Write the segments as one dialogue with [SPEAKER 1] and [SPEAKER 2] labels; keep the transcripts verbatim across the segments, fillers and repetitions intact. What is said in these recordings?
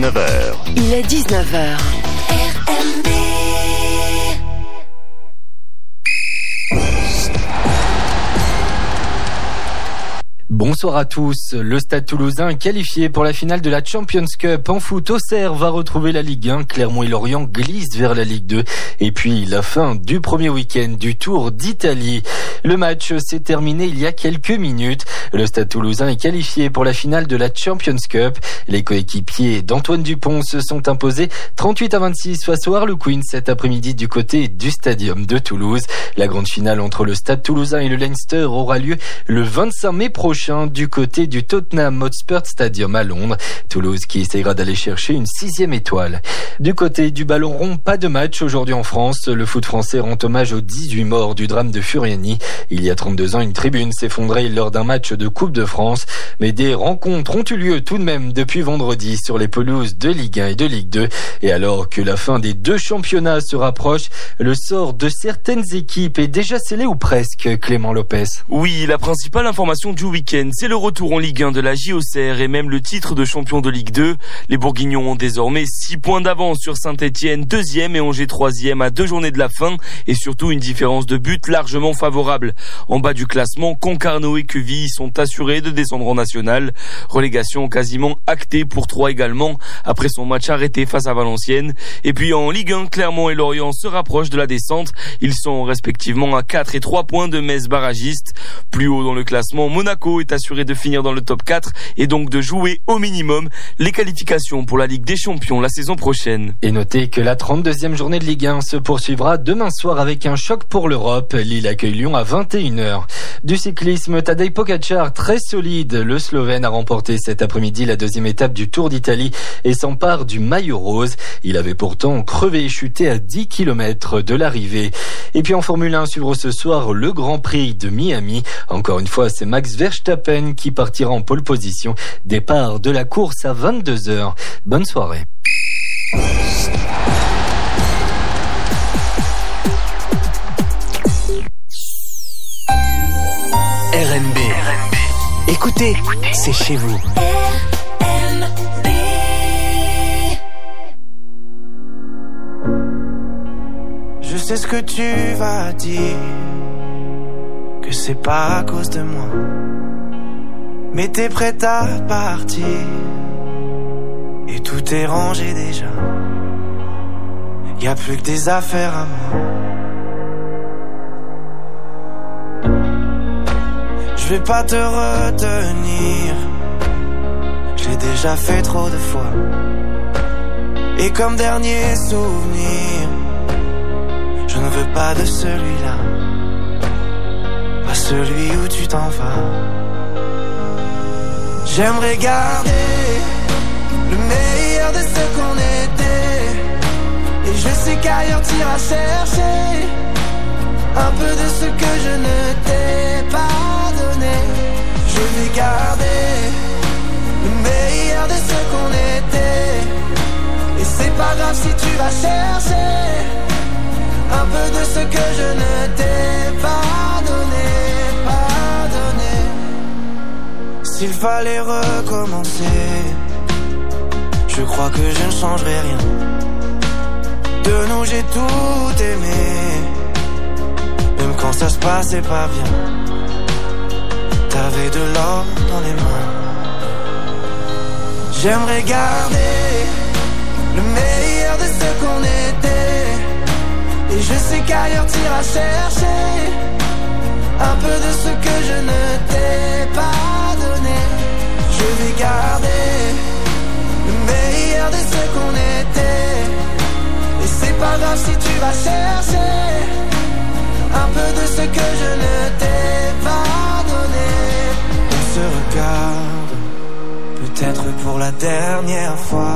[SPEAKER 1] dix-neuf heures.
[SPEAKER 2] Il est dix-neuf heures. R M B.
[SPEAKER 3] Bonsoir à tous. Le Stade Toulousain qualifié pour la finale de la Champions Cup en foot. Auxerre va retrouver la Ligue un. Clermont et Lorient glissent vers la Ligue deux. Et puis la fin du premier week-end du Tour d'Italie. Le match s'est terminé il y a quelques minutes. Le Stade Toulousain est qualifié pour la finale de la Champions Cup. Les coéquipiers d'Antoine Dupont se sont imposés trente-huit à vingt-six face au Harlequins cet après-midi du côté du Stadium de Toulouse. La grande finale entre le Stade Toulousain et le Leinster aura lieu le vingt-cinq mai prochain du côté du Tottenham Hotspur Stadium à Londres. Toulouse qui essaiera d'aller chercher une sixième étoile. Du côté du ballon rond, pas de match aujourd'hui en France. Le foot français rend hommage aux dix-huit morts du drame de Furiani. Il y a trente-deux ans, une tribune s'effondrait lors d'un match de Coupe de France. Mais des rencontres ont eu lieu tout de même depuis vendredi sur les pelouses de Ligue un et de Ligue deux. Et alors que la fin des deux championnats se rapproche, le sort de certaines équipes est déjà scellé ou presque, Clément Lopez.
[SPEAKER 4] Oui, la principale information du week-end, c'est le retour en Ligue un de la J O C R et même le titre de champion de Ligue deux. Les Bourguignons ont désormais six points d'avance sur Saint-Etienne, deuxième, et Angers troisième à deux journées de la fin, et surtout une différence de but largement favorable. En bas du classement, Concarneau et Quevilly sont assurés de descendre en national. Relégation quasiment actée pour Troyes également, après son match arrêté face à Valenciennes. Et puis en Ligue un, Clermont et Lorient se rapprochent de la descente. Ils sont respectivement à quatre et trois points de Metz barragiste. Plus haut dans le classement, Monaco est assuré de finir dans le top quatre et donc de jouer au minimum les qualifications pour la Ligue des Champions la saison prochaine.
[SPEAKER 3] Et notez que la trente-deuxième journée de Ligue un se poursuivra demain soir avec un choc pour l'Europe. Lille accueille Lyon à vingt et une heures. Du cyclisme, Tadej Pogačar très solide. Le Slovène a remporté cet après-midi la deuxième étape du Tour d'Italie et s'empare du maillot rose. Il avait pourtant crevé et chuté à dix kilomètres de l'arrivée. Et puis en Formule un, suivre ce soir le Grand Prix de Miami. Encore une fois, c'est Max Verstappen qui partira en pole position. Départ de la course à vingt-deux heures. Bonne soirée.
[SPEAKER 5] R M B. Écoutez, Écoutez, c'est chez vous.
[SPEAKER 2] R M B.
[SPEAKER 6] Je sais ce que tu vas dire, que c'est pas à cause de moi, mais t'es prête à partir et tout est rangé déjà. Y a plus que des affaires à moi. Je vais pas te retenir, je l'ai déjà fait trop de fois. Et comme dernier souvenir, je ne veux pas de celui-là, pas celui où tu t'en vas. J'aimerais garder le meilleur de ce qu'on était, et je sais qu'ailleurs t'iras chercher un peu de ce que je ne t'ai pas donné. Je vais garder le meilleur de ce qu'on était, et c'est pas grave si tu vas chercher un peu de ce que je ne t'ai pas donné, pas donné. S'il fallait recommencer, je crois que je ne changerai rien. De nous j'ai tout aimé, même quand ça se passait pas bien. T'avais de l'or dans les mains. J'aimerais garder le meilleur de ce qu'on était, et je sais qu'ailleurs t'iras chercher un peu de ce que je ne t'ai pas donné. Je vais garder le meilleur de ce qu'on était, et c'est pas grave si tu vas chercher un peu de ce que je ne t'ai pas donné. On se regarde, peut-être pour la dernière fois,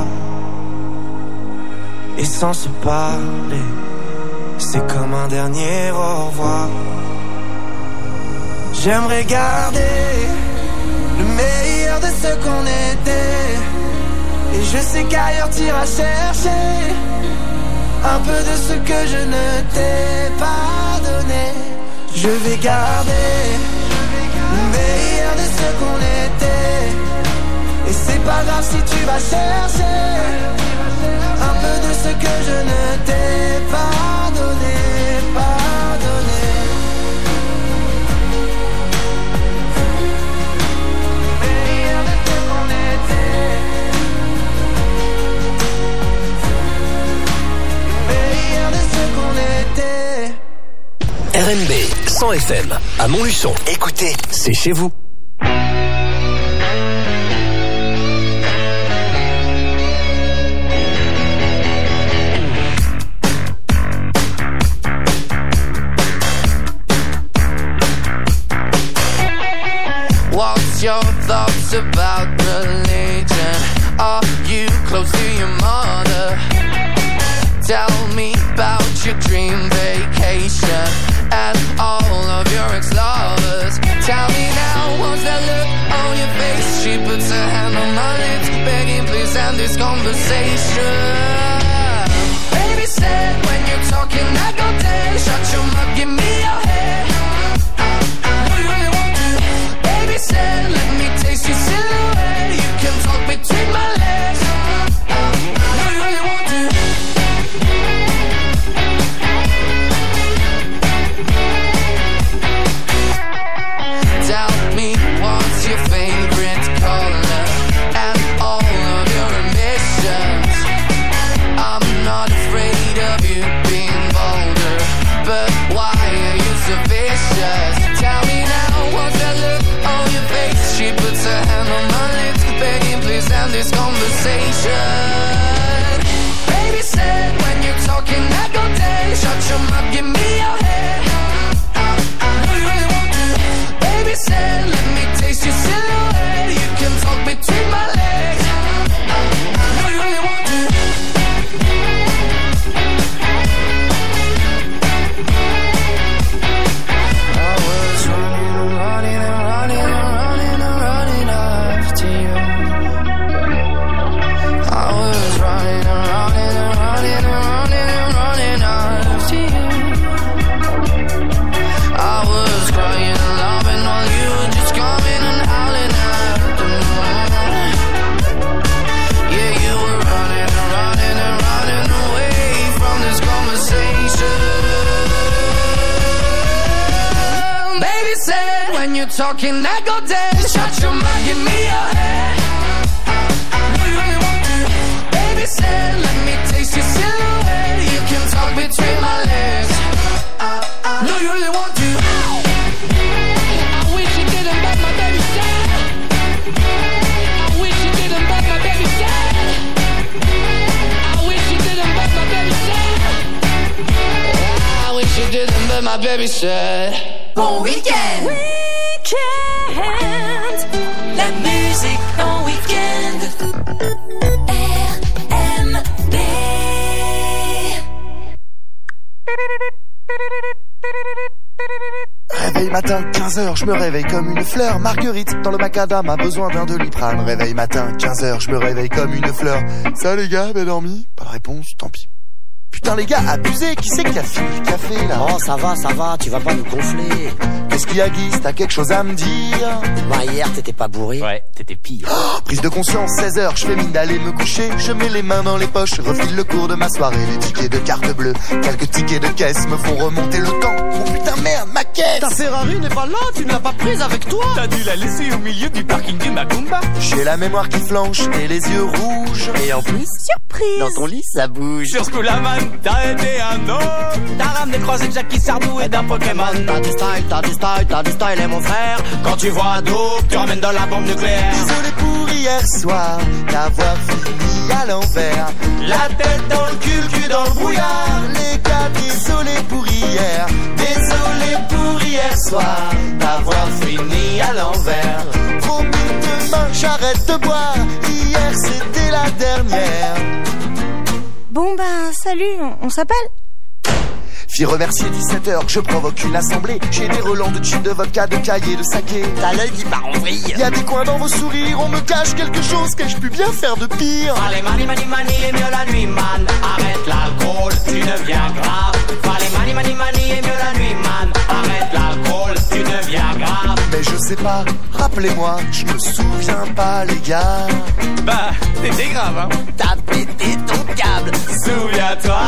[SPEAKER 6] et sans se parler, c'est comme un dernier au revoir. J'aimerais garder le meilleur de ce qu'on était, et je sais qu'ailleurs t'iras chercher un peu de ce que je ne t'ai pas donné. Je vais garder le meilleur de ce qu'on était, et c'est pas grave si tu vas chercher un peu de ce que je ne t'ai pas donné, pas donné. Meilleur de ce qu'on était, meilleur de ce qu'on était.
[SPEAKER 5] R M B cent F M à Montluçon. Écoutez, c'est chez vous.
[SPEAKER 6] What's your thoughts about religion? Are you close to your mother? Tell me about your dream vacation and all of your ex-lovers. Tell me now, what's that look on your face? She puts her hand on my lips, begging please end this conversation. Baby said when you're talking I go dead. Shut your mouth, give me your head. Do you really want to? Baby said let me taste your silhouette. You can talk between my legs. Do you really want to? Tell me what's your favorite color and all of your ambitions. I'm not afraid of you being bolder, but why are you so vicious? Tell me now, what's that look on your face? She puts her hand on my lips, begging please end this conversation. Baby said when you're talking I go dead. Shut your mouth, give me your head. Do you really want to? Baby said let me taste your silhouette. You can talk between my legs. Do you really want to? I was running and running and running and running and running after you. I was running and running and running and running and running after you. I was crying and loving while you were just coming and howling at the moon. Yeah, you were running and running and running away from this conversation. Baby said when you're talking I go dead. Shut your mouth, give me your head. Do you really want to? Baby said let me taste your silhouette. You can talk between my legs. Do you really want to? I wish you didn't, but my baby said. I wish you didn't, but my baby said. I wish you didn't, but my baby said. I wish you didn't, but my baby said. Bon week-end.
[SPEAKER 2] Week-end. La musique en week-end. R M B.
[SPEAKER 1] Réveil matin, quinze heures, je me réveille comme une fleur. Marguerite, dans le macadam, a besoin d'un Doliprane. Réveil matin, quinze heures, je me réveille comme une fleur. Ça les gars, bien dormi? Pas de réponse, tant pis. Putain les gars, abusé, qui c'est qui a fini le café là?
[SPEAKER 7] Oh ça va, ça va, tu vas pas nous gonfler.
[SPEAKER 1] Qu'est-ce qu'il y a Guy? T'as quelque chose à me dire?
[SPEAKER 7] Bah hier t'étais pas bourré.
[SPEAKER 5] Ouais, t'étais pire.
[SPEAKER 1] Oh, prise de conscience, seize heures, je fais mine d'aller me coucher. Je mets les mains dans les poches, je refile le cours de ma soirée. Les tickets de carte bleue, quelques tickets de caisse me font remonter le temps. Oh putain merde, ma caisse!
[SPEAKER 7] Ta Ferrari n'est pas là, tu ne l'as pas prise avec toi.
[SPEAKER 5] T'as dû la laisser au milieu du parking du Macumba.
[SPEAKER 1] J'ai la mémoire qui flanche et les yeux rouges.
[SPEAKER 7] Et en plus, surprise, dans ton lit ça bouge.
[SPEAKER 5] Sur ce coup la man, t'as aidé un autre. T'as ramené croisé de Jackie Sardou et d'un Pokémon.
[SPEAKER 7] T'as du style, t'as du style, t'as du style et mon frère. Quand tu vois Dope, tu ramènes de la bombe nucléaire.
[SPEAKER 1] Désolé pour hier soir, d'avoir fini à l'envers.
[SPEAKER 5] La tête dans le cul, cul dans le brouillard.
[SPEAKER 1] Les gars, désolé pour hier.
[SPEAKER 5] Désolé pour hier soir, d'avoir fini à l'envers.
[SPEAKER 1] Promis demain, j'arrête de boire. Hier c'était la dernière.
[SPEAKER 8] Bon ben salut, on, on s'appelle?
[SPEAKER 1] Fille remercier dix-sept heures, je provoque une assemblée. J'ai des relents de tubes de vodka, de cahiers, de saké.
[SPEAKER 7] T'as l'œil qui part en vrille.
[SPEAKER 1] Y'a des coins dans vos sourires, on me cache quelque chose. Qu'ai-je pu bien faire de pire?
[SPEAKER 5] Fallait mani mani mani et mieux la nuit man. Arrête l'alcool, tu deviens grave. Fallait mani mani mani et mieux la nuit man. Arrête l'alcool,
[SPEAKER 7] l'alcool, tu deviens grave.
[SPEAKER 1] Mais je sais pas, rappelez-moi, je me souviens pas les gars.
[SPEAKER 7] Bah, t'étais grave hein. T'as pété ton câble, souviens-toi.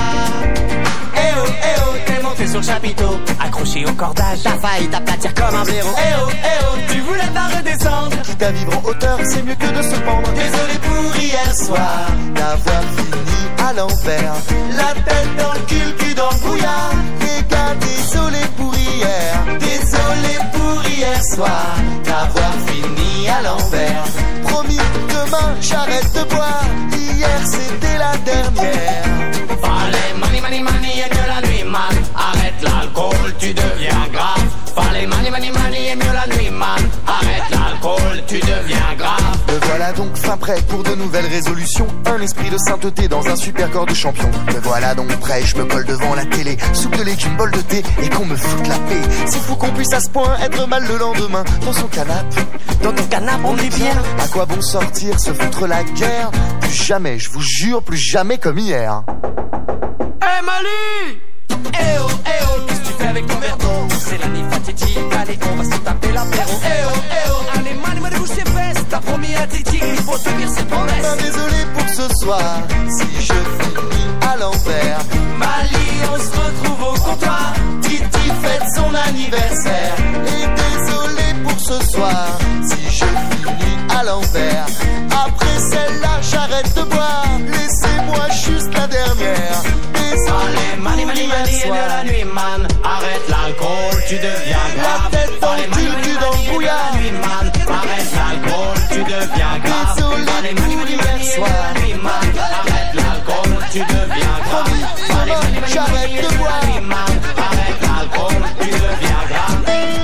[SPEAKER 7] Eh oh, eh oh, t'es monté sur le chapiteau, accroché au cordage, t'as failli t'aplatir comme un blaireau. Eh oh, eh oh, tu voulais pas redescendre.
[SPEAKER 1] Quitte à vivre en hauteur, c'est mieux que de se pendre.
[SPEAKER 7] Désolé pour hier soir,
[SPEAKER 1] d'avoir fini à l'envers.
[SPEAKER 7] la tête dans le cul, cul dans le brouillard.
[SPEAKER 1] Les gars, désolé pour hier.
[SPEAKER 7] Désolé pour hier soir, d'avoir fini à l'envers.
[SPEAKER 1] Promis, demain j'arrête de boire. Hier c'était la dernière.
[SPEAKER 7] Fallait money, money, money et mieux la nuit, man. Arrête l'alcool, tu deviens grave. Fallait money, money, money et mieux la nuit, man. Arrête l'alcool, tu deviens grave.
[SPEAKER 1] Me voilà donc fin prêt pour de nouvelles résolutions. Un esprit de sainteté dans un super corps de champion. Me voilà donc prêt, je me colle devant la télé. Soupe de légumes, bol de thé et qu'on me foute la paix. C'est fou qu'on puisse à ce point être mal le lendemain. Dans son canapé,
[SPEAKER 7] dans ton canapé on est bien.
[SPEAKER 1] À quoi bon sortir, se foutre la guerre? Plus jamais, je vous jure, plus jamais comme hier.
[SPEAKER 7] Hey Mali! Eh oh, eh oh, qu'est-ce que tu fais avec ton verre d'eau? C'est la nuit fatidique, allez on va se taper l'apéro. Eh oh, eh oh, allez Mali, Mali, bouge ses fesses. T'as promis à Titi qu'il faut tenir ses promesses.
[SPEAKER 1] Ben, désolé pour ce soir, si je finis à l'envers.
[SPEAKER 7] Mali, on se retrouve au comptoir. Titi fête son anniversaire.
[SPEAKER 1] Et désolé pour ce soir, si je finis à l'envers. Après celle-là, j'arrête de boire. Laissez-moi juste la dernière.
[SPEAKER 7] Allez, mani, mani, mani, et mieux la nuit, man. Arrête l'alcool, tu deviens grave.
[SPEAKER 1] La tête dans le cul, cul dans le brouillard.
[SPEAKER 7] Nuit, man. Arrête l'alcool, tu deviens grave.
[SPEAKER 1] Désolé
[SPEAKER 7] Allez, mani, mani, mani, et mieux la nuit, man. Arrête l'alcool, tu deviens grave. Allez, mani, mani,
[SPEAKER 1] j'arrête
[SPEAKER 7] mani, et
[SPEAKER 1] de
[SPEAKER 7] mieux
[SPEAKER 1] boire.
[SPEAKER 7] la nuit, man. Arrête l'alcool, tu deviens grave.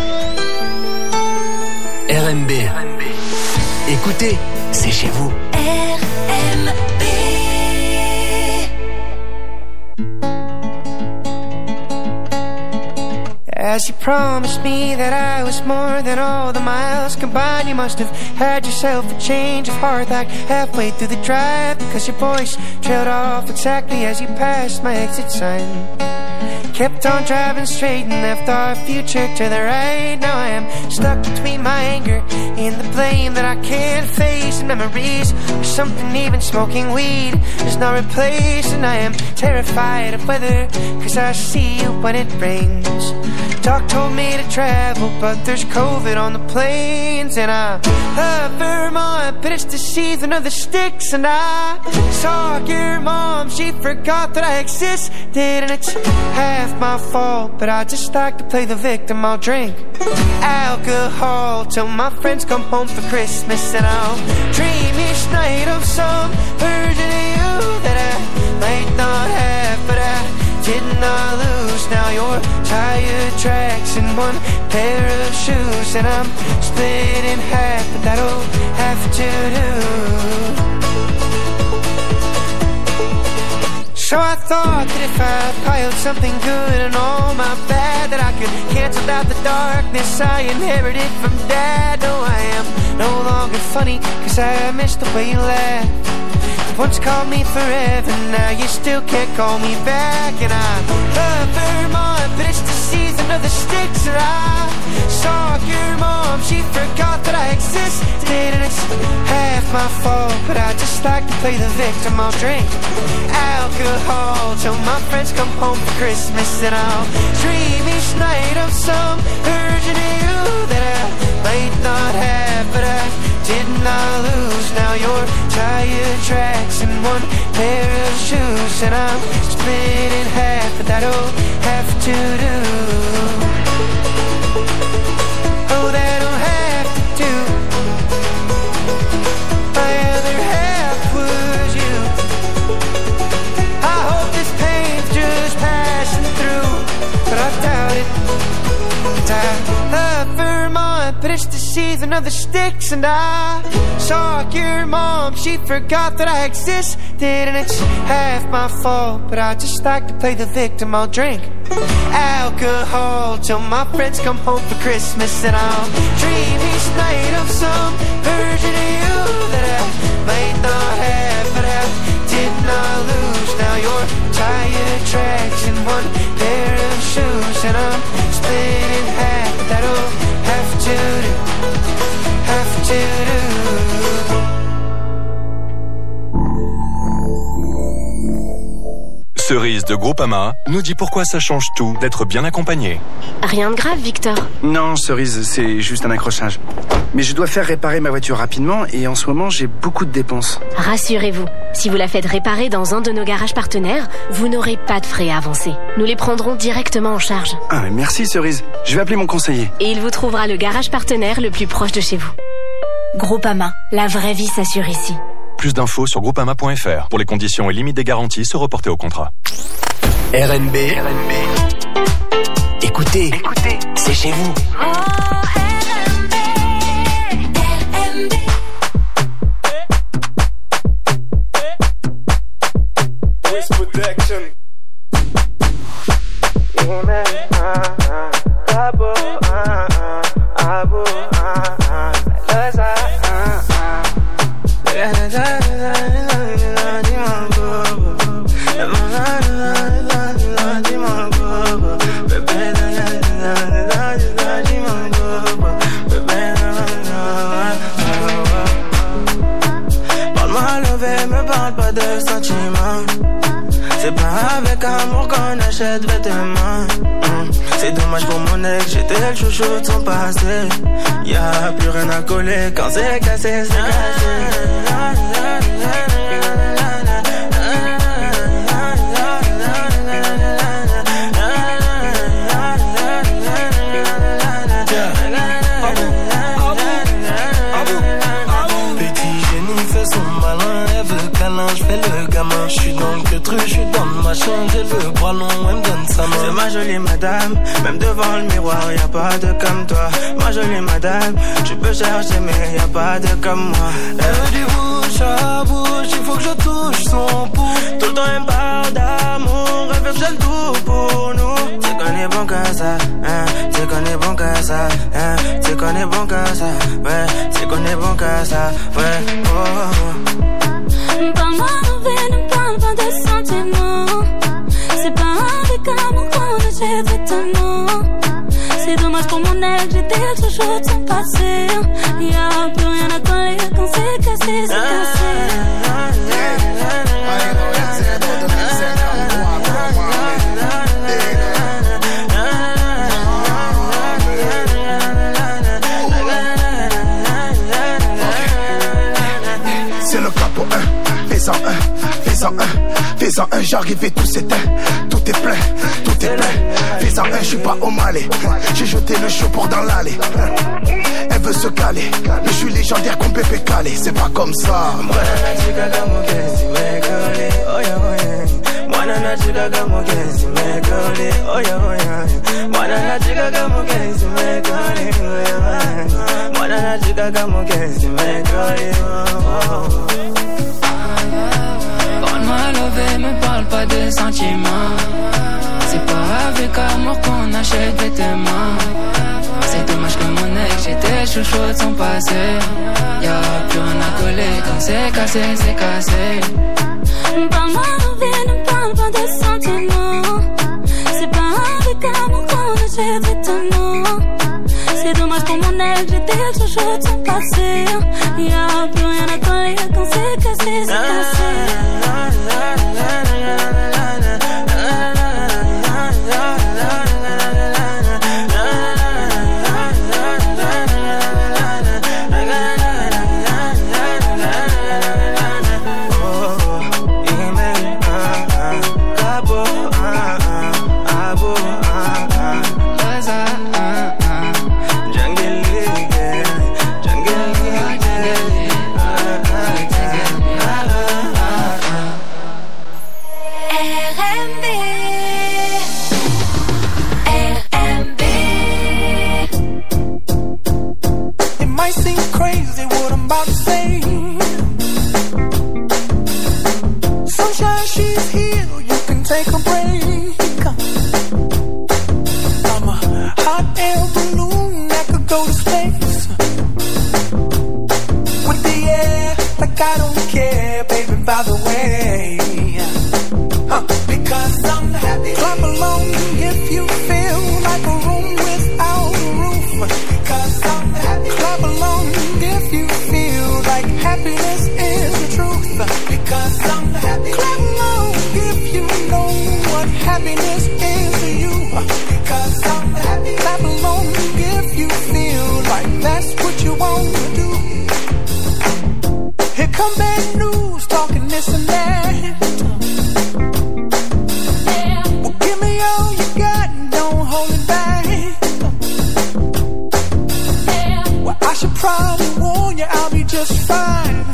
[SPEAKER 9] R M B. Écoutez, c'est chez vous.
[SPEAKER 2] R M B.
[SPEAKER 6] As you promised me that I was more than all the miles combined, you must have had yourself a change of heart like halfway through the drive, because your voice trailed off exactly as you passed my exit sign. Kept on driving straight and left our future to the right. Now I am stuck between my anger and the blame that I can't face, and memories of something even smoking weed does not replace. And I am terrified of weather, cause I see you when it rains. Doc told me to travel, but there's COVID on the planes. And I love Vermont, but it's the season of the sticks. And I saw your mom, she forgot that I existed. And it's half my fault, but I just like to play the victim. I'll drink alcohol till my friends come home for Christmas. And I'll dream each night of some version of you that I might not have, but I did not lose. Now your tire tracks in one pair of shoes, and I'm split in half, but that'll have to do. So I thought that if I piled something good and all my bad, that I could cancel out the darkness I inherited from Dad. No, I am no longer funny, cause I miss the way you laugh. Once called me forever, now you still can't call me back. And I love Vermont, but it's the season of the sticks. And I saw your mom, she forgot that I existed. And it's half my fault, but I just like to play the victim. I'll drink alcohol till my friends come home for Christmas. And I'll dream each night of some version of you that I might not have, but I did not lose. Now your tire tracks in one pair of shoes, and I'm split in half, but that'll have to do. Oh, that'll have to do. My other half was you. I hope this pain's just passing through, but I doubt it. I love Vermont, but it's the season of the sticks. And I saw your mom, she forgot that I existed. And it's half my fault, but I just like to play the victim. I'll drink alcohol till my friends come home for Christmas. And I'll dream each night of some version of you that I might not have, but I did not lose. Now your tire tracks in one pair of shoes, and I'm split in half,
[SPEAKER 10] Cerise de Groupama, nous dit pourquoi ça change tout d'être bien accompagné.
[SPEAKER 11] Rien de grave, Victor.
[SPEAKER 12] Non, Cerise, c'est juste un accrochage. Mais je dois faire réparer ma voiture rapidement et en ce moment, j'ai beaucoup de dépenses.
[SPEAKER 11] Rassurez-vous, si vous la faites réparer dans un de nos garages partenaires, vous n'aurez pas de frais à avancer. Nous les prendrons directement en charge.
[SPEAKER 12] Ah, mais merci, Cerise. Je vais appeler mon conseiller.
[SPEAKER 11] Et il vous trouvera le garage partenaire le plus proche de chez vous. Groupama, la vraie vie s'assure ici.
[SPEAKER 10] Plus d'infos sur groupama point f r. Pour les conditions et limites des garanties, se reporter au contrat.
[SPEAKER 9] R N B. R N B. Écoutez, écoutez, c'est chez vous.
[SPEAKER 2] Oh, R N B, R N B.
[SPEAKER 6] Wish protection. Yeah, man. Uh, uh, abo, uh, uh, abo, uh, uh, let's, uh, uh, uh. Parle-moi levé, me parle pas de sentiments. C'est pas avec amour qu'on achète vêtements. mmh. C'est dommage pour mon ex, j'étais le chouchou de son passé. Y'a plus rien à coller, quand c'est cassé, c'est cassé. J'suis dans le queutru, j'suis dans le machin, j'ai le bras long, elle me donne sa main. C'est ma jolie madame, même devant le miroir, y'a pas de comme toi. Ma jolie madame, tu peux chercher mais y'a pas de comme moi. Elle veut du bouche à bouche, il faut que je touche son pouls. Tout le temps elle me parle d'amour, elle veut que j'ai le tout pour nous. C'est qu'on est bon que ça, hein, c'est qu'on est bon que ça, hein, c'est qu'on est bon que ça, ouais, c'est qu'on est bon que ça, ouais, oh, oh.
[SPEAKER 2] Parle-moi d'envie, ne parle pas de sentiments. C'est pas avec amour qu'on achète vêtements. C'est dommage pour mon ex, j'étais le chouchou de son passé. Y'a plus rien à coller, quand c'est cassé, c'est cassé.
[SPEAKER 1] C'est le capo un, fais-en un, fais-en un, fais-en un, j'arrive et tout s'éteint, tout est plein, tout est plein. Fais-en un, j'suis pas au Malais, j'ai jeté le show pour dans l'allée. Elle veut se caler, mais j'suis légendaire comme Pépé Calé, c'est pas comme ça.
[SPEAKER 13] Parle-moi levé, me parle pas de sentiments. C'est pas avec amour qu'on achète vêtements. C'est dommage que mon ex, j'étais chouchou de son passé. Y'a plus rien à coller, quand c'est cassé, c'est cassé.
[SPEAKER 2] Parle-moi d'envie, ne parle pas de sentiments. C'est pas avec amour qu'on achète vêtements. C'est dommage pour mon ex, j'étais le chouchou de son passé. Y'a plus rien à coller, quand c'est cassé, c'est cassé.
[SPEAKER 6] Because I'm happy. Clap along if you know what try to warn you, I'll be just fine.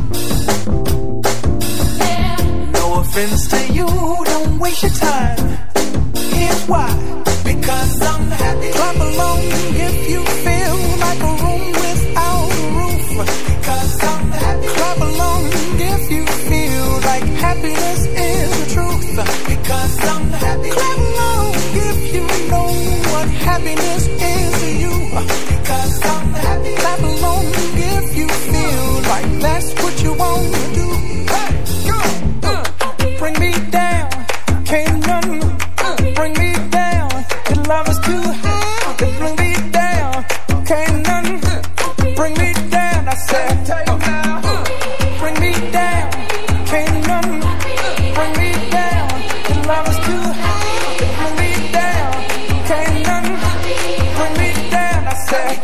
[SPEAKER 6] No offense to you, don't waste your time. Here's why. Because I'm happy. Clap along if you feel like a room without a roof. Because I'm happy. Clap along if you feel like happiness is the truth. Because I'm happy. Clap along if you know what happiness is to you. Because I'm happy. Clap along if you feel like that's what you want to do. Hey, go, uh, bring me down, can't none bring me down. The love is too high to bring me down, can't none bring me down. I said, uh, bring me down, can't none bring me down. The love is too high to bring me down, can't none bring me down. I said,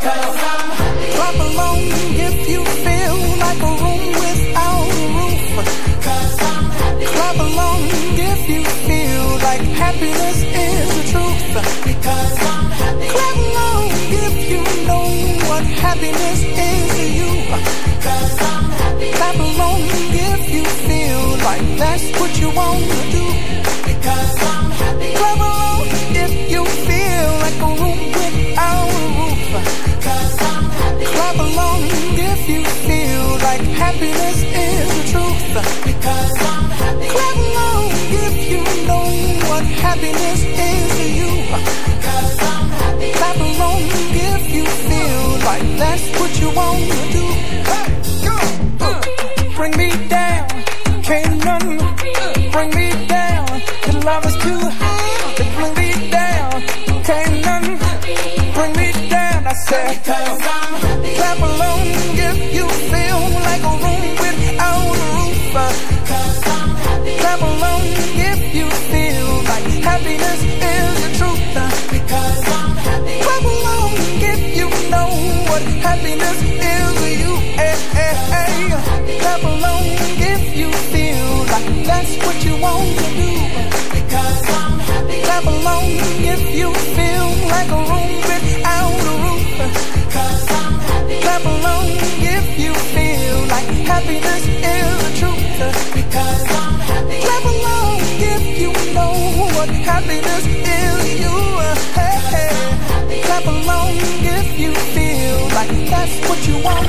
[SPEAKER 6] clap along if you feel like a room without a roof. Clap along if you feel like happiness is the truth. Because I'm happy. Clap along if you know what happiness is to you. Because I'm happy. Clap along if you feel like that's what you want to do. Because I'm happy. Clap along if you feel like a room without a roof. Because I'm happy. Clap along if you feel like happiness is the truth. Because I'm happy. Clap along if you know what happiness is to you. Because I'm happy. Clap along if you feel like that's what you want to do. Hey, go, uh, bring me down, can't none bring me down. The love is too high to bring me down, can't none bring me down. I said, clap along if you feel like a room without a roof. Clap along if you feel like happiness is the truth. Because I'm happy. Clap along if you know what happiness is to you. Hey, hey, hey. Clap along if you feel like that's what you want to do. Because I'm happy. Clap along if you feel like a room without a roof. Because I'm happy. Clap along if you feel like happiness is the truth. Because I'm happy. Clap along if you know what happiness is to you. Hey, hey. Clap along if you feel like that's what you want.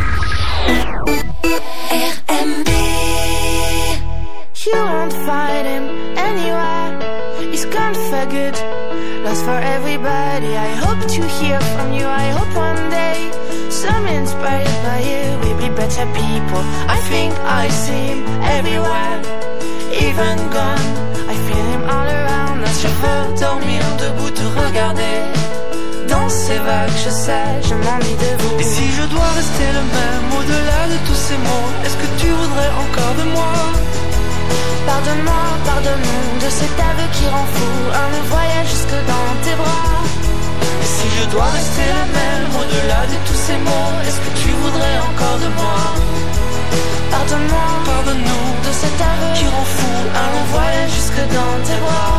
[SPEAKER 14] R M B. You won't find him anywhere. He's gone for good, lost for everybody. I hope to hear from you. I hope one day, some inspired by you, we'll be better people. I think I see him everywhere, even gone. I feel him all around. Là, je veux dormir debout, te regarder. Dans ces vagues, je sais, je m'ennuie de vous.
[SPEAKER 6] Et si je dois rester le même au-delà de tous ces mots, est-ce que tu voudrais encore de moi?
[SPEAKER 14] Pardonne-moi, pardonne-nous de cet aveu qui rend fou. Un long voyage jusque dans tes bras.
[SPEAKER 6] Et si je dois rester la même au-delà de tous ces mots, est-ce que tu voudrais encore de moi?
[SPEAKER 14] Pardonne-moi,
[SPEAKER 6] pardonne-nous
[SPEAKER 14] de cet aveu
[SPEAKER 6] qui rend fou.
[SPEAKER 14] Un long voyage jusque dans tes bras.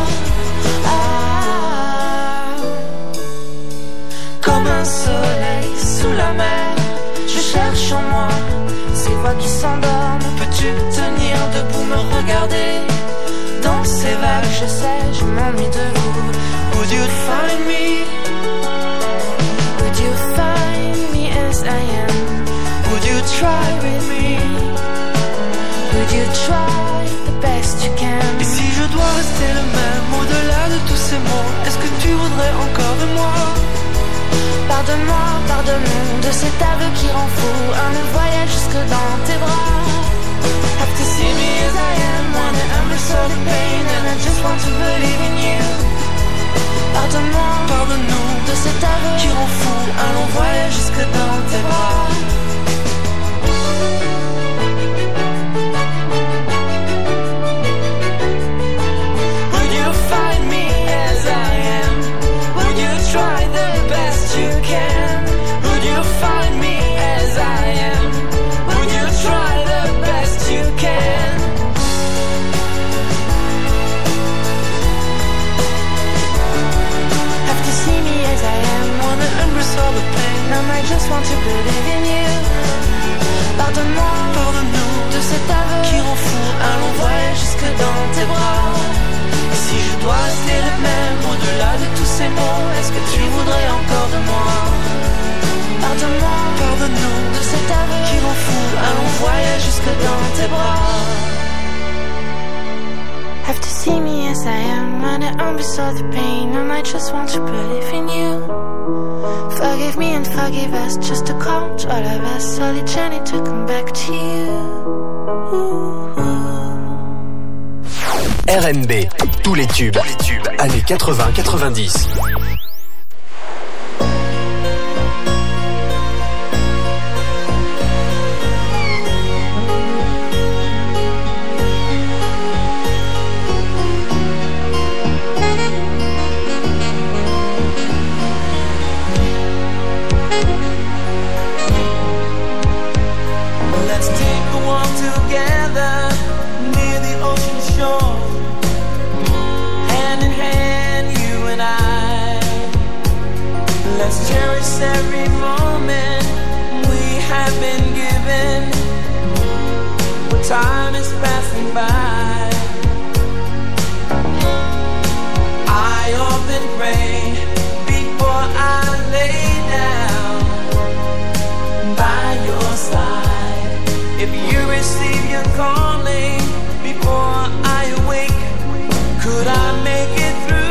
[SPEAKER 14] Ah,
[SPEAKER 6] comme un soleil sous la mer, je cherche en moi ces voix qui s'endorment. Peux-tu tenir debout, me regarder? Dans ces vagues, je sais, je m'ennuie de vous. Would you find me?
[SPEAKER 14] Would you find me as I am?
[SPEAKER 6] Would you try with me?
[SPEAKER 14] Would you try the best you can?
[SPEAKER 6] Et si je dois rester le même au-delà de tous ces mots, est-ce que tu voudrais encore de moi?
[SPEAKER 14] Pardonne-moi, pardonne-nous de cet aveu qui rend fou. Un long voyage jusque dans tes bras.
[SPEAKER 6] Have to see me as I am, wanna understand the pain, and I just want to believe in you.
[SPEAKER 14] Pardonne-moi,
[SPEAKER 6] pardonne-nous
[SPEAKER 14] de cet aveu
[SPEAKER 6] qui rend fou. Un long voyage jusque dans tes bras. Would you find me as I am? Would you try the best you can? Would you find me as I am? Would you try the best you can?
[SPEAKER 14] Have to see me as I am,
[SPEAKER 6] wanna embrace all the pain,
[SPEAKER 14] and I just want to believe in you. Pardonne-moi, pardonne-nous de cet aveu qui rend fou un long voyage jusque dans tes bras. Et si je dois rester le même au-delà de tous ces mots, est-ce que tu voudrais encore de moi? Pardonne-moi, pardonne-nous de cet aveu qui rend fou un long voyage jusque dans tes bras. Have to see me as I am, when I unresolve the pain, and I just want to believe in you. Forgive me and forgive us, just a coach, all of us, all the journey to come back to you. Ooh, ooh.
[SPEAKER 9] R N B, tous les tubes, tous les tubes, années quatre-vingts quatre-vingt-dix.
[SPEAKER 6] Every moment we have been given, where time is passing by. I often pray before I lay down by your side. If you receive your calling before I awake, could I make it through?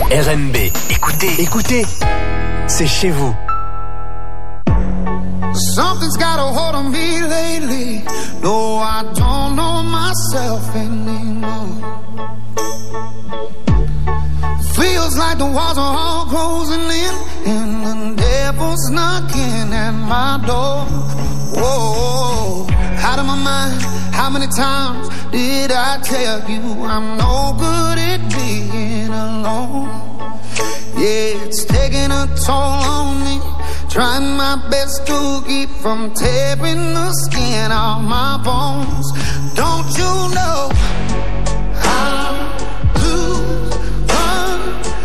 [SPEAKER 9] R N B. Écoutez, écoutez, c'est chez vous.
[SPEAKER 6] Something's got a hold on me lately. No, I don't know myself anymore. Feels like the walls are all closing in, and the devil's knocking at my door. Whoa, out of my mind. How many times did I tell you I'm no good at being alone? Yeah, it's taking a toll on me. Trying my best to keep from tearing the skin off my bones. Don't you know how to run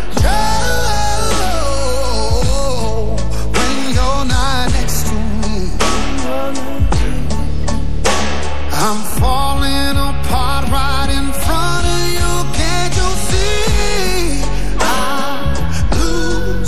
[SPEAKER 6] control when you're not next to me? I'm falling apart right in front of you. Can't you see? I lose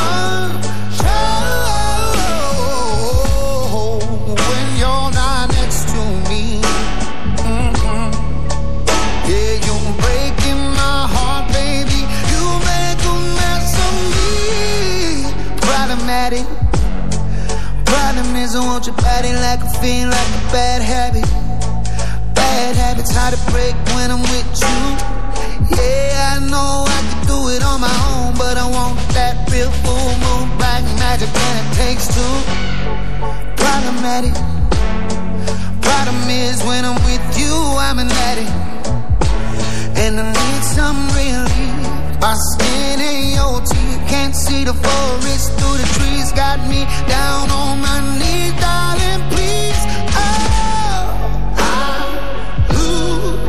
[SPEAKER 6] control when you're not next to me. Mm-hmm. Yeah, you're breaking my heart, baby. You make a mess of me. Problematic. Problem is I want your body like a fiend, like a bad habit. Bad habits hard to break when I'm with you. Yeah, I know I can do it on my own, but I want that real full moon black magic, and it takes two. Problematic. Problem is when I'm with you, I'm an addict, and I need some relief. My skin ain't your teeth, can't see the forest through the trees. Got me down on my knees, darling, please. Oh, I lose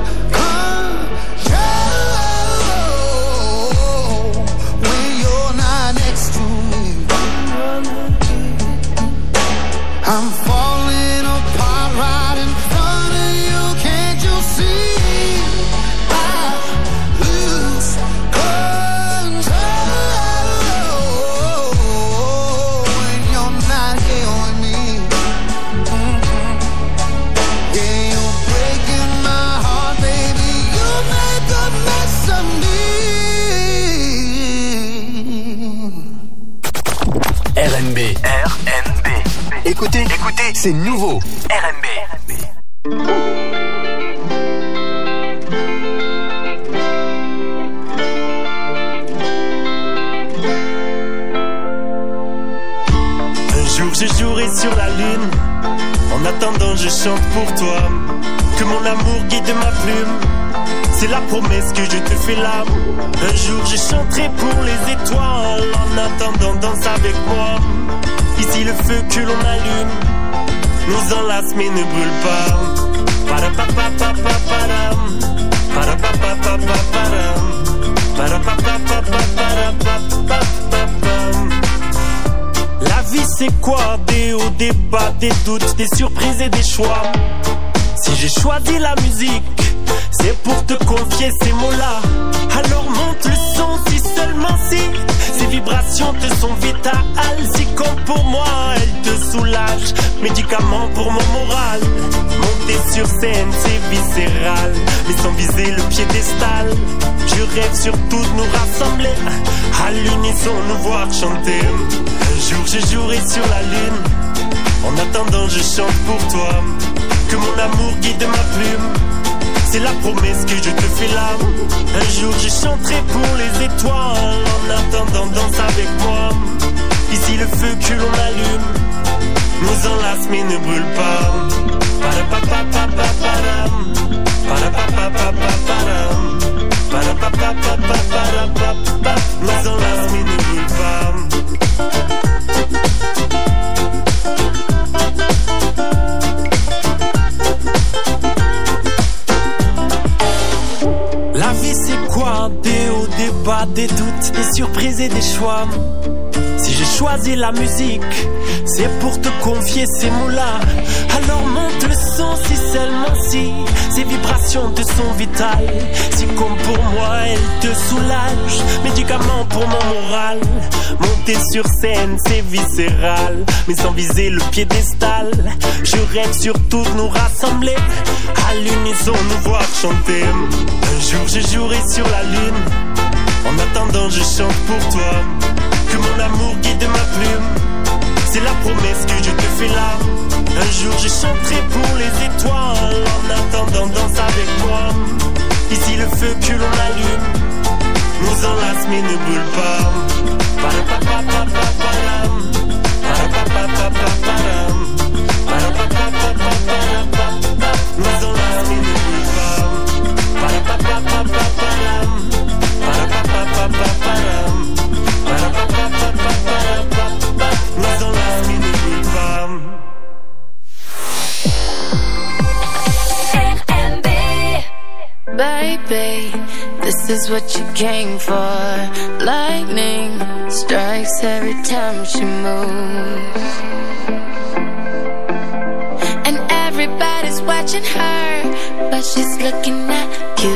[SPEAKER 6] control when you're not next to me. I'm falling apart right in front of you. Can't you see? I lose control when you're not here with me. Mm-hmm. Yeah, you're breaking my heart, baby. You make a mess of me.
[SPEAKER 9] R N B. R N B. Écoutez, écoutez, c'est nouveau. R N B.
[SPEAKER 15] Un jour je jouerai sur la lune. En attendant je chante pour toi. Que mon amour guide ma plume. C'est la promesse que je te fais là. Un jour je chanterai pour les étoiles. En attendant danse avec moi. Ici le feu que l'on allume nous enlace mais ne brûle pas. Para-pa-pa-pa-pa-param. Para-pa-pa-pa-pa-param. Para-pa-pa-pa-pa-para-pa-pa-pa-pam. La vie c'est quoi? Des hauts, des bas, des doutes, des surprises et des choix. Si j'ai choisi la musique, c'est pour te confier ces mots-là. Alors monte le son si seulement si ces vibrations te sont vitales. Si comme pour moi elles te soulagent, médicament pour mon moral. Monter sur scène c'est viscéral, mais sans viser le piédestal. Je rêve surtout de nous rassembler, à l'unisson nous voir chanter. Un jour je jouerai sur la lune, en attendant je chante pour toi. Que mon amour guide ma plume, c'est la promesse que je te fais là. Un jour je chanterai pour les étoiles. En attendant danse avec moi. Ici le feu que l'on allume nous enlace mais ne brûle pas. Para-pa-pa-pa-pa-param. Para-pa-pa-pa-pa-param. Para-pa-pa-pa-pa-para-pa-pa. Nous enlace mais ne brûle pas. La vie c'est quoi? Des hauts, des bas, des doutes, des surprises et des choix. Si j'ai choisi la musique, c'est pour te confier ces mots-là. Alors monte le son si seulement si ces vibrations te sont vitales. Si comme pour moi elles te soulagent, médicament pour mon moral. Monter sur scène c'est viscéral, mais sans viser le piédestal. Je rêve surtout de nous rassembler, à l'unisson nous voir chanter. Un jour je jouerai sur la lune, en attendant attendant je chante pour toi. Que mon amour guide ma plume, c'est la promesse que je te fais là. Un jour je chanterai pour les étoiles. En attendant danse avec moi. Ici le feu que l'on allume nous enlace mais ne brûle pas. Parapapapapapam, parapapapapapam, parapapapapapam, nous enlace mais ne brûle pas. Parapapapapapam, parapapapapapam, parapapapapapam, nous enlace mais ne brûle pas.
[SPEAKER 13] Baby, this is what you came for. Lightning strikes every time she moves, and everybody's watching her, but she's looking at you.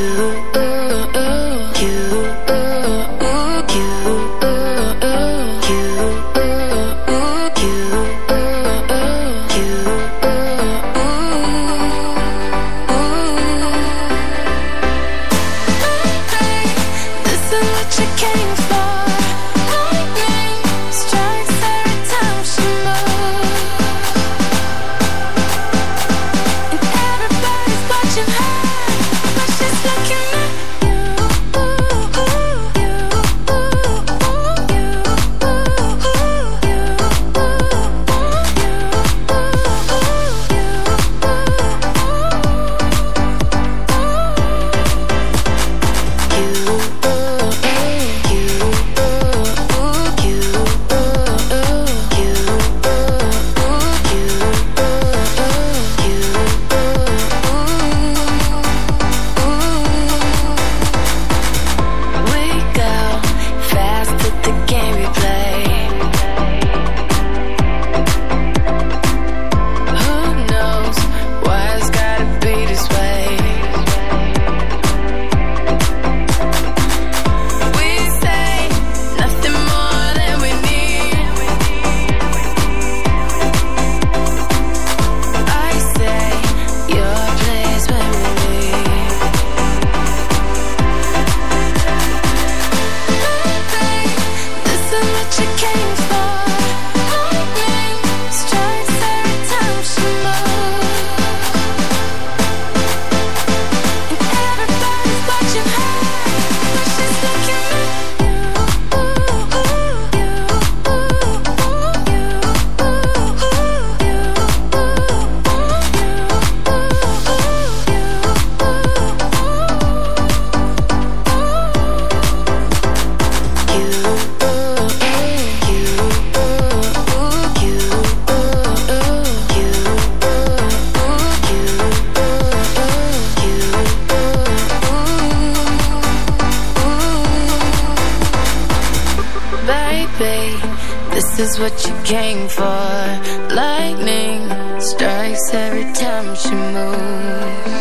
[SPEAKER 13] Is what you came for. Lightning strikes every time she moves.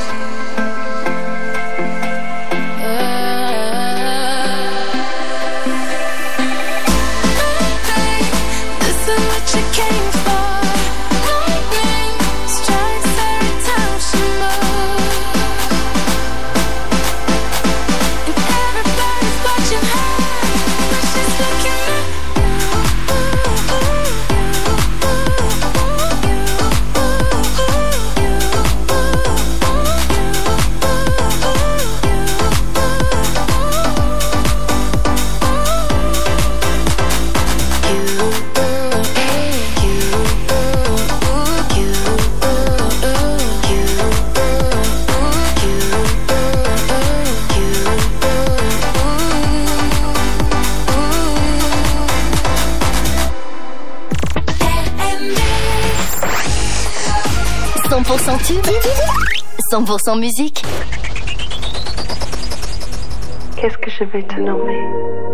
[SPEAKER 13] This is what you came for. Lightning strikes every time she moves. And everybody's watching her, but she's looking at
[SPEAKER 16] cent pour cent tube, cent pour cent musique.
[SPEAKER 17] Qu'est-ce que je vais te nommer?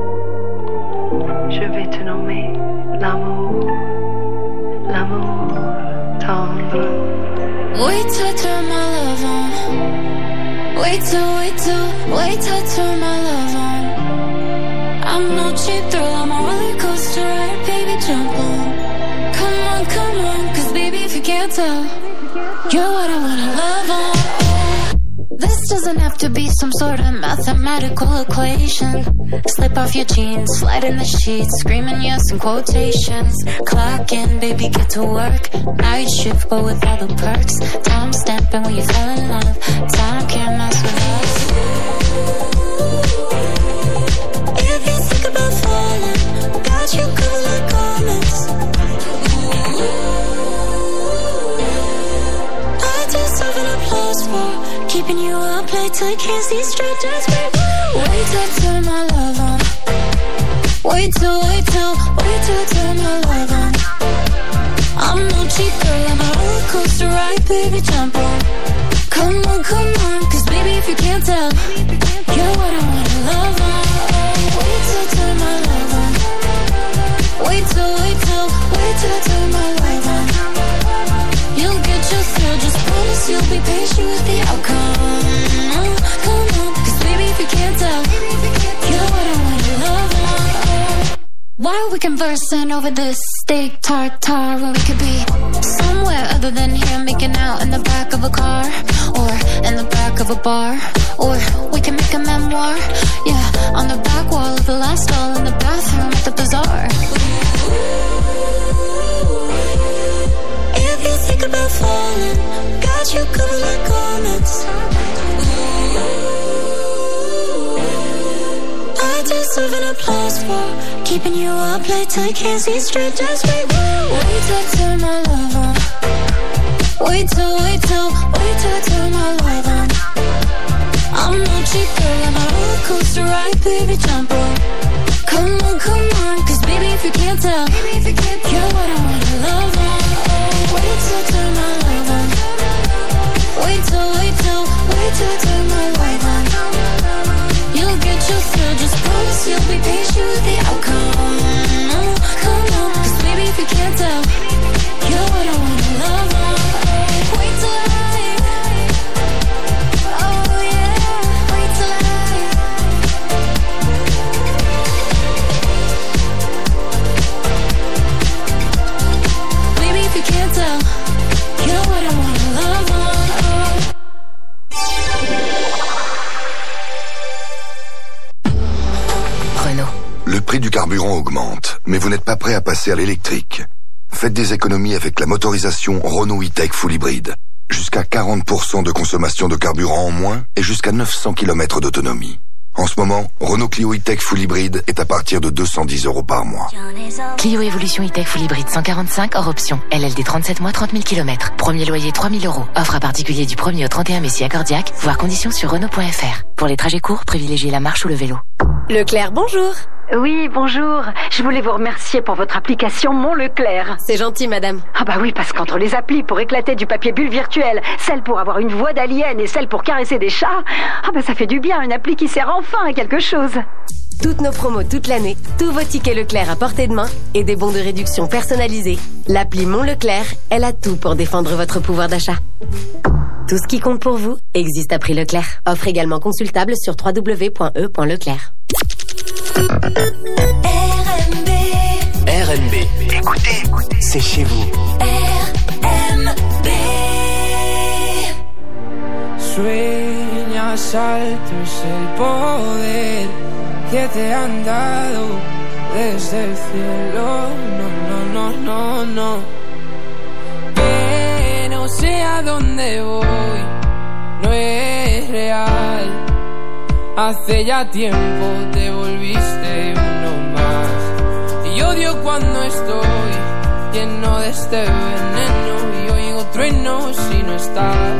[SPEAKER 17] Je vais te nommer l'amour, l'amour tendre.
[SPEAKER 2] Wait till I turn my love on. Wait till, wait till, wait till I turn my love on. I'm no cheap thrill, I'm a roller coaster ride, baby, jump on. Come on, come on, cause baby, if you can't tell, you're what I wanna love on. This doesn't have to be some sort of mathematical equation. Slip off your jeans, slide in the sheets, screaming yes in quotations. Clock in, baby, get to work. Night shift, but with all the perks. Time stamping when you fell in love. Time can't mess with us. If you think about falling, got you covered like garments. I deserve an applause for keeping you up late till you can't see straight. Just wait, wait till I turn my love on. Wait till, wait till, wait till I turn my love on. I'm no cheap girl, I'm a roller coaster ride, baby, jump on. Come on, come on, cause baby if you can't tell, you're what I wanna love on. Oh, wait till I turn my love on. Wait till, wait till, wait till I turn my love on. You'll get your thrill, just promise you'll be patient with the outcome. Come on, cause baby if you can't tell, you're what I wanna love on. Why are we conversing over this steak tartare when we could be somewhere other than here, making out in the back of a car, or in the back of a bar, or we can make a memoir, yeah, on the back wall of the last stall in the bathroom at the bazaar. If you think about falling, got you covered like garments. I deserve an applause for keeping you up late till you can't see straight. Just wait, wait till I turn my love on. Wait till, wait till, wait till I turn my love on. I'm no cheap girl, I'm a roller coaster ride, baby, jump on. Come on, come on, cause baby if you can't tell, you're what I wanna love on. Oh, wait till I turn my love on. Wait till, wait till, wait till I turn my love on. You'll get your thrill, just promise you'll be patient with the outcome. Come on, cause baby if you can't tell, you're what I wanna love on. Oh, wait till I, oh yeah, wait till I. Baby if you can't tell, you're what I wanna love on. Oh.
[SPEAKER 18] Le prix du carburant augmente, mais vous n'êtes pas prêt à passer à l'électrique. Faites des économies avec la motorisation Renault E-Tech Full Hybrid. Jusqu'à quarante pour cent de consommation de carburant en moins et jusqu'à neuf cents kilomètres d'autonomie. En ce moment, Renault Clio E-Tech Full Hybrid est à partir de deux cent dix euros par mois.
[SPEAKER 19] Clio Evolution E-Tech Full Hybrid cent quarante-cinq hors option. L L D trente-sept mois, trente mille kilomètres. Premier loyer trois mille euros. Offre à particulier du premier au trente et un mai si accordiaque. Voir conditions sur Renault point F R. Pour les trajets courts, privilégiez la marche ou le vélo.
[SPEAKER 20] Leclerc, bonjour.
[SPEAKER 21] Oui, bonjour. Je voulais vous remercier pour votre application Mon Leclerc.
[SPEAKER 20] C'est gentil, madame.
[SPEAKER 21] Ah bah oui, parce qu'entre les applis pour éclater du papier bulle virtuel, celle pour avoir une voix d'alien et celle pour caresser des chats, ah bah ça fait du bien, une appli qui sert enfin à quelque chose.
[SPEAKER 20] Toutes nos promos toute l'année, tous vos tickets Leclerc à portée de main et des bons de réduction personnalisés. L'appli Mon Leclerc, elle a tout pour défendre votre pouvoir d'achat. Tout ce qui compte pour vous existe à prix Leclerc. Offre également consultable sur w w w point e point leclerc.
[SPEAKER 9] R N B. Écoutez, c'est chez vous.
[SPEAKER 2] R M B.
[SPEAKER 22] Sueñas alto es el poder que te han dado desde el cielo. No, no, no, no, no. Que no sé a dónde voy, no es real. Hace ya tiempo te volviste uno más. Y odio cuando estoy lleno de este veneno y oigo truenos si no estás.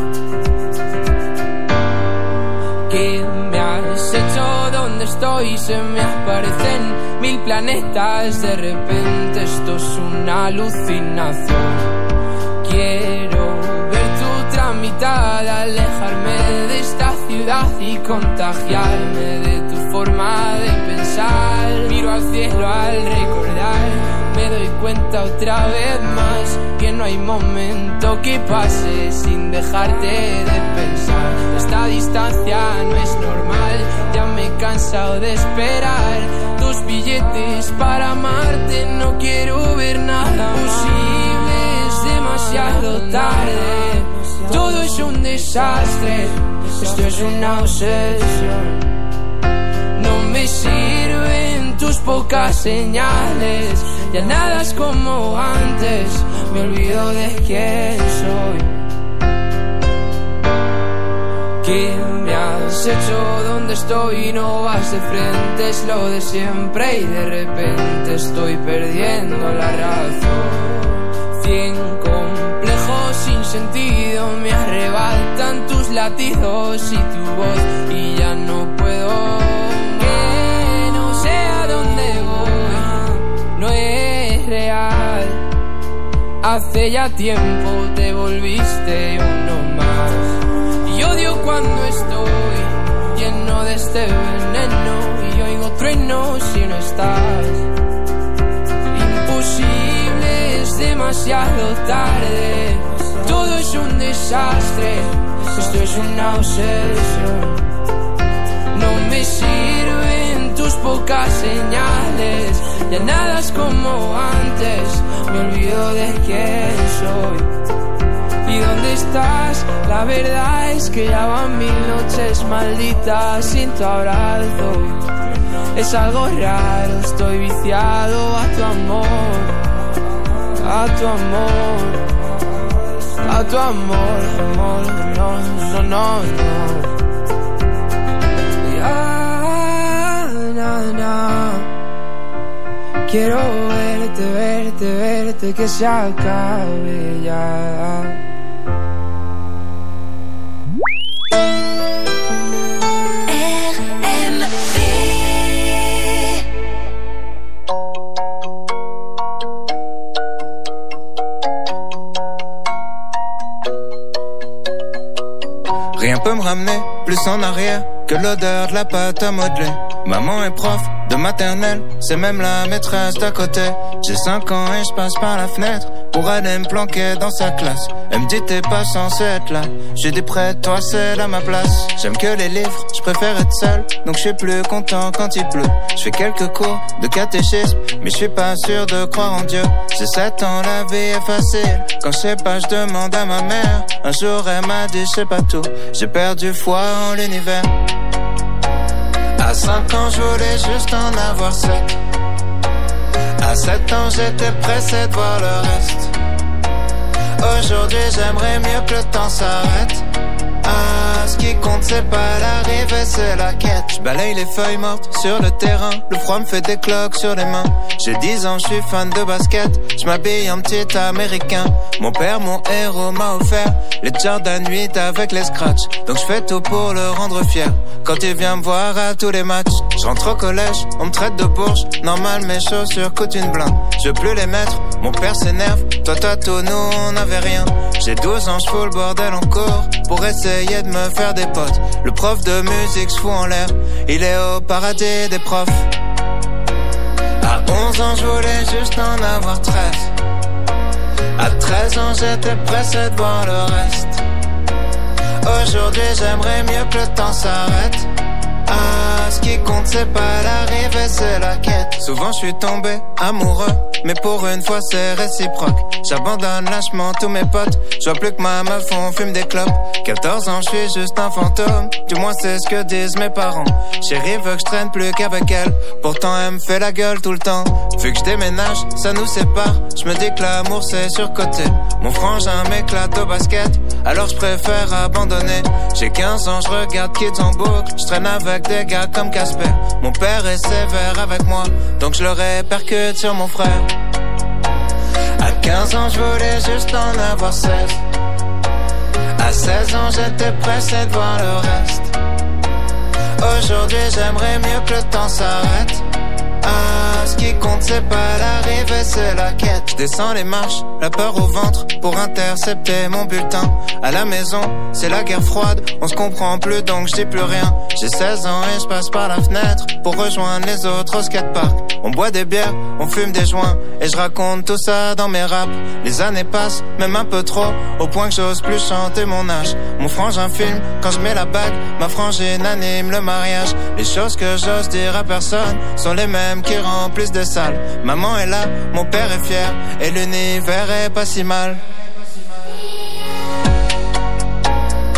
[SPEAKER 22] ¿Qué me has hecho? ¿Dónde estoy? Se me aparecen mil planetas. De repente esto es una alucinación. Quiero ver tu tramitada, alejarme de esta ciudad y contagiarme de tu forma de pensar. Miro al cielo al recordar, me doy cuenta otra vez más que no hay momento que pase sin dejarte de pensar. Esta distancia no es normal, ya me he cansado de esperar tus billetes para amarte. No quiero ver nada posible, es demasiado tarde. Todo es un desastre, Esto es una obsesión. No me sirven tus pocas señales. Ya nada es como antes. Me olvido de quién soy. ¿Qué me has hecho? ¿Dónde estoy? No vas de frente, es lo de siempre. Y de repente estoy perdiendo la razón. Cien complejos sin sentido me arrebatan tus latidos y tu voz. Y ya no puedo, que no sé a dónde voy. No es real. Hace ya tiempo te volviste uno más. Y odio cuando estoy lleno de este veneno y oigo truenos si no estás. Imposible, es demasiado tarde. Todo es un desastre. Esto es una obsesión. No me sirven tus pocas señales. Ya nada es como antes. Me olvido de quién soy. ¿Y dónde estás? La verdad es que ya van mil noches malditas sin tu abrazo. Es algo raro, estoy viciado a tu amor. A tu amor. A tu amor, amor, no, no, no, no. Ya, no, no. Quiero verte, verte, verte, que se acabe ya.
[SPEAKER 3] Rien peut me ramener plus en arrière que l'odeur de la pâte à modeler. Maman est prof de maternelle, c'est même la maîtresse d'à côté. J'ai cinq ans et je passe par la fenêtre pour aller me planquer dans sa classe. Elle me dit t'es pas censé être là. J'ai dit près de toi c'est là ma place. J'aime que les livres, je préfère être seul, donc je suis plus content quand il pleut. Je fais quelques cours de catéchisme, mais je suis pas sûr de croire en Dieu. J'ai sept ans, la vie est facile. Quand je sais pas, je demande à ma mère. Un jour elle m'a dit je sais pas tout. J'ai perdu foi en l'univers. À cinq ans, je voulais juste en avoir sept. À sept ans, j'étais pressé de voir le reste. Aujourd'hui, j'aimerais mieux que le temps s'arrête. Ah, ce qui compte, c'est pas l'arrivée, c'est la quête. Je balaye les feuilles mortes sur le terrain. Le froid me fait des cloques sur les mains. J'ai dix ans, je suis fan de basket. Je m'habille en petit américain. Mon père, mon héros, m'a offert les Jordan huit avec les scratchs. Donc je fais tout pour le rendre fier. Quand il vient me voir à tous les matchs, je rentre au collège, on me traite de bourge. Normal, mes chaussures coûtent une blinde. Je veux plus les mettre, mon père s'énerve. Toi, toi, tout, nous, on n'avait rien. J'ai douze ans, je fous le bordel en cours pour essayer de me faire des potes. Le prof de musique se fout en l'air. Il est au paradis des profs. À onze ans, je voulais juste en avoir treize. À treize ans, j'étais pressé de voir le reste. Aujourd'hui, j'aimerais mieux que le temps s'arrête. Ah, ce qui compte, c'est pas l'arrivée, c'est la quête. Souvent, je suis tombé amoureux, mais pour une fois, c'est réciproque. J'abandonne lâchement tous mes potes. Je vois plus que ma meuf, on fume des clopes. quatorze ans, je suis juste un fantôme. Du moins, c'est ce que disent mes parents. Chérie veut que je traîne plus qu'avec elle. Pourtant, elle me fait la gueule tout le temps. Vu que je déménage, ça nous sépare. Je me dis que l'amour, c'est surcoté. Mon frangin m'éclate au basket, alors je préfère abandonner. J'ai quinze ans, je regarde Kids en boucle. Je traîne avec des gars comme Casper. Mon père est sévère avec moi, donc je le répercute sur mon frère. À quinze ans, je voulais juste en avoir seize. À seize ans, j'étais pressé de voir le reste. Aujourd'hui, j'aimerais mieux que le temps s'arrête. Ah, ce qui compte, c'est pas l'arrivée, c'est la quête. Je descends les marches, la peur au ventre, pour intercepter mon bulletin. À la maison, c'est la guerre froide, on se comprend plus donc je dis plus rien. J'ai seize ans et je passe par la fenêtre pour rejoindre les autres au skatepark. On boit des bières, on fume des joints, et je raconte tout ça dans mes raps. Les années passent, même un peu trop, au point que j'ose plus chanter mon âge. Mon frangin filme, quand je mets la bague, ma frangine anime le mariage. Les choses que j'ose dire à personne sont les mêmes qui remplissent des salles. Maman est là, mon père est fier, et l'univers est pas si mal. À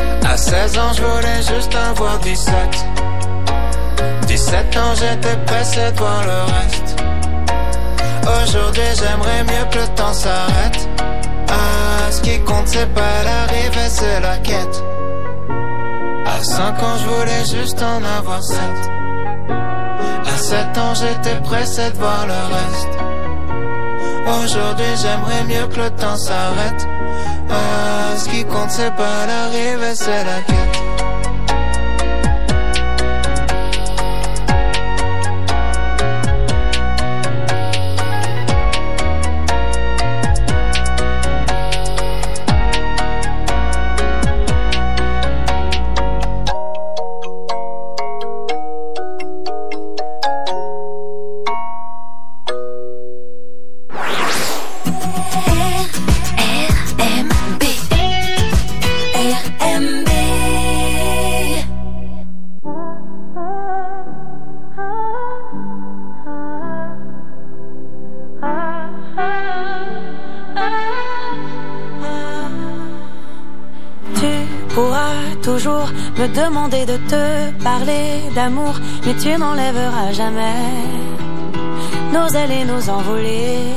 [SPEAKER 3] seize ans, je voulais juste avoir dix-sept. Dix-sept ans, j'étais pressé de voir le reste. Aujourd'hui, j'aimerais mieux que le temps s'arrête. Ah, ce qui compte, c'est pas l'arrivée, c'est la quête. À cinq ans, je voulais juste en avoir sept. À sept ans, j'étais pressé de voir le reste. Aujourd'hui, j'aimerais mieux que le temps s'arrête. Ah, ce qui compte, c'est pas l'arrivée, c'est la quête.
[SPEAKER 2] Me demander de te parler d'amour, mais tu n'enlèveras jamais nos ailes et nos envolées.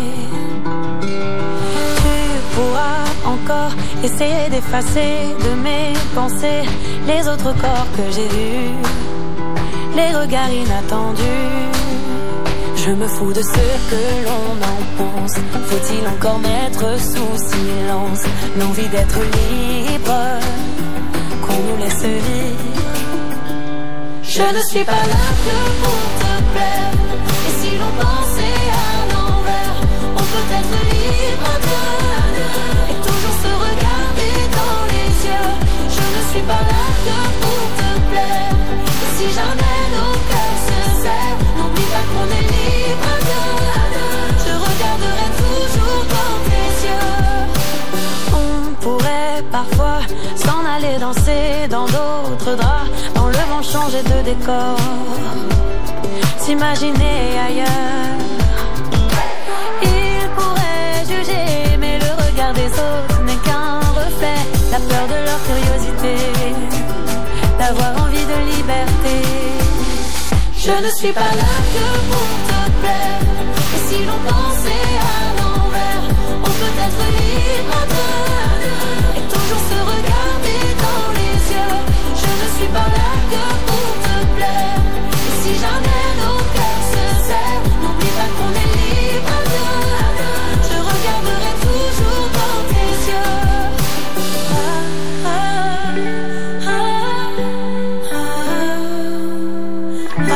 [SPEAKER 2] Tu pourras encore essayer d'effacer de mes pensées les autres corps que j'ai vus, les regards inattendus. Je me fous de ce que l'on en pense. Faut-il encore mettre sous silence l'envie d'être libre qu'on nous laisse vivre? Je ne suis pas là que pour te plaire. Et si l'on pensait à l'envers, on peut être libre à deux et toujours se regarder dans les yeux. Je ne suis pas là que pour te plaire. Et si jamais nos cœurs se serrent, n'oublie pas qu'on est libre à deux. Je regarderai toujours dans tes yeux. On pourrait parfois s'en aller danser dans d'autres draps, dans le vent changer de décor, s'imaginer ailleurs. Ils pourraient juger, mais le regard des autres n'est qu'un reflet, la peur de leur curiosité, d'avoir envie de liberté. Je ne suis pas là que pour te plaire. Et si l'on pensait à l'envers, on peut être libre à deux et toujours se regarder dans les yeux. Je ne suis pas là que pour te plaire. Et si jamais nos cœurs se serrent, n'oublie pas qu'on est libre à deux. Je regarderai toujours dans tes yeux. Ah, ah, ah, ah, ah,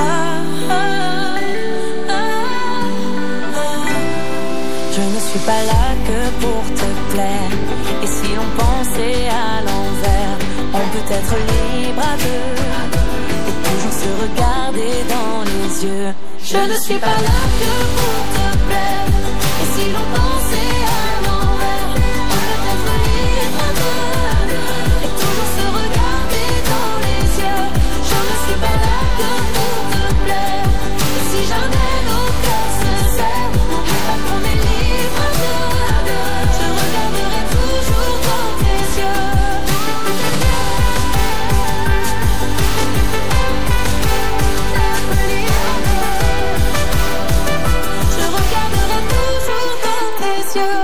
[SPEAKER 2] ah, ah. Je ne suis pas là que pour te plaire. Et si on pensait à l'envers, on peut être libre à deux et toujours se regarder dans les yeux. Je ne suis pas là que pour te plaire. Et si l'on pensait à l'envers, on peut être libre à deux et toujours se regarder dans les yeux. Je ne suis pas là que pour te plaire. Et si jamais nos cœurs se serrent, n'oublie pas qu'on est libre à deux. Je regarderai toujours dans tes yeux. Je regarderai toujours dans tes yeux.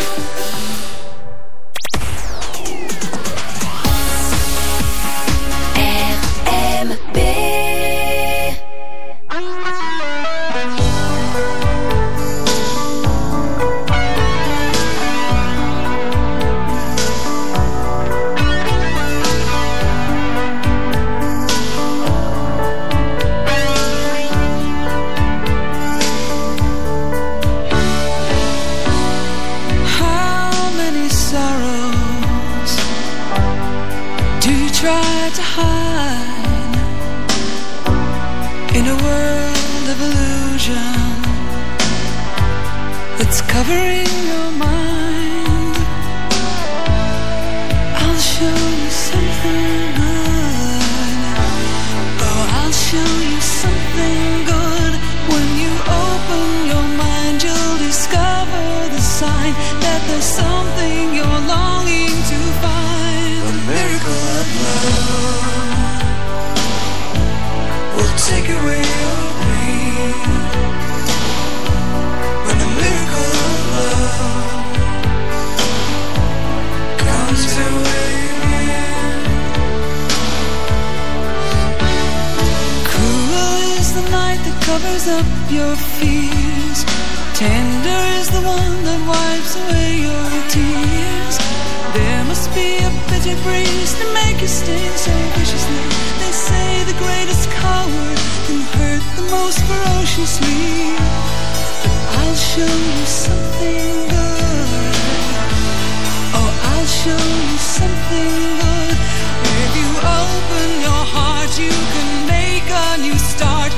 [SPEAKER 4] R M B.
[SPEAKER 8] How many sorrows do you try to hide in a world of illusion that's covering your mind? I'll show you something good. Oh, I'll show you something good. When you open your mind, you'll discover the sign that there's something you're longing to find.
[SPEAKER 5] A miracle of love.
[SPEAKER 8] take away your pain. When the miracle of love comes your way. Cruel is the night that covers up your fears. Tender is the one that wipes away your tears. There must be a bitter breeze to make you stay so viciously. They say the greatest coward can hurt the most ferociously. But I'll show you something good. Oh, I'll show you something good. If you open your heart, you can make a new start.